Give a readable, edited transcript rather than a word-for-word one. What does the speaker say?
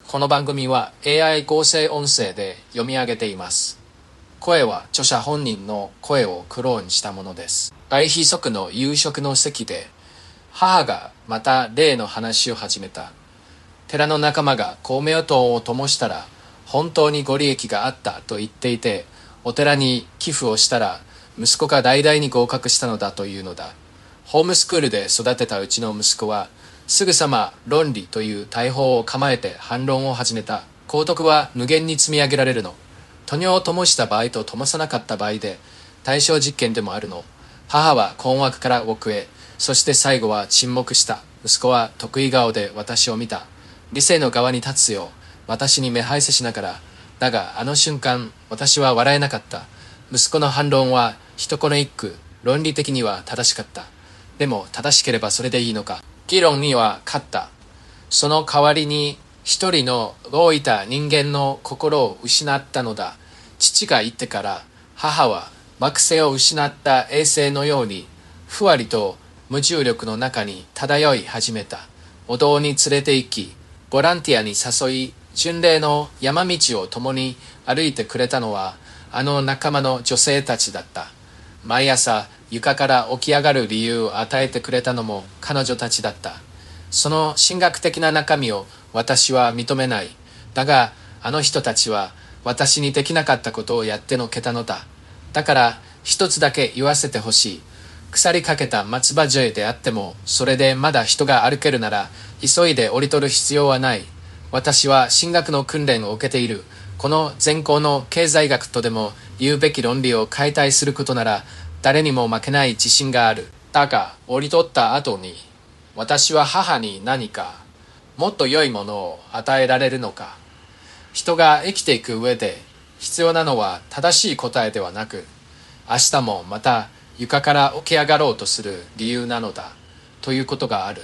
この番組は AI 合成音声で読み上げています。声は著者本人の声をクローンしたものです。愛非足の夕食の席で、母がまた例の話を始めた。寺の仲間が光明灯を灯したら、本当にご利益があったと言っていて、お寺に寄付をしたら、息子が大々に合格したのだというのだ。ホームスクールで育てたうちの息子は、すぐさま論理という大砲を構えて反論を始めた。幸徳は無限に積み上げられるの。灯を灯した場合と灯さなかった場合で対象実験でもあるの。母は困惑から奥へ、そして最後は沈黙した。息子は得意顔で私を見た。理性の側に立つよう私に目配せしながら。だがあの瞬間私は笑えなかった。息子の反論は一言一句論理的には正しかった。でも正しければそれでいいのか。議論には勝った。その代わりに一人の老いた人間の心を失ったのだ。父が言ってから母は惑星を失った衛星のようにふわりと無重力の中に漂い始めた。お堂に連れて行き、ボランティアに誘い、巡礼の山道を共に歩いてくれたのはあの仲間の女性たちだった。毎朝床から起き上がる理由を与えてくれたのも彼女たちだった。その神学的な中身を私は認めない。だがあの人たちは私にできなかったことをやってのけたのだ。だから一つだけ言わせてほしい。腐りかけた松葉杖であっても、それでまだ人が歩けるなら急いで降り取る必要はない。私は神学の訓練を受けている。この全校の経済学とでも言うべき論理を解体することなら誰にも負けない自信がある。だが降り取った後に私は母に何かもっと良いものを与えられるのか。人が生きていく上で必要なのは正しい答えではなく、明日もまた床から起き上がろうとする理由なのだということがある。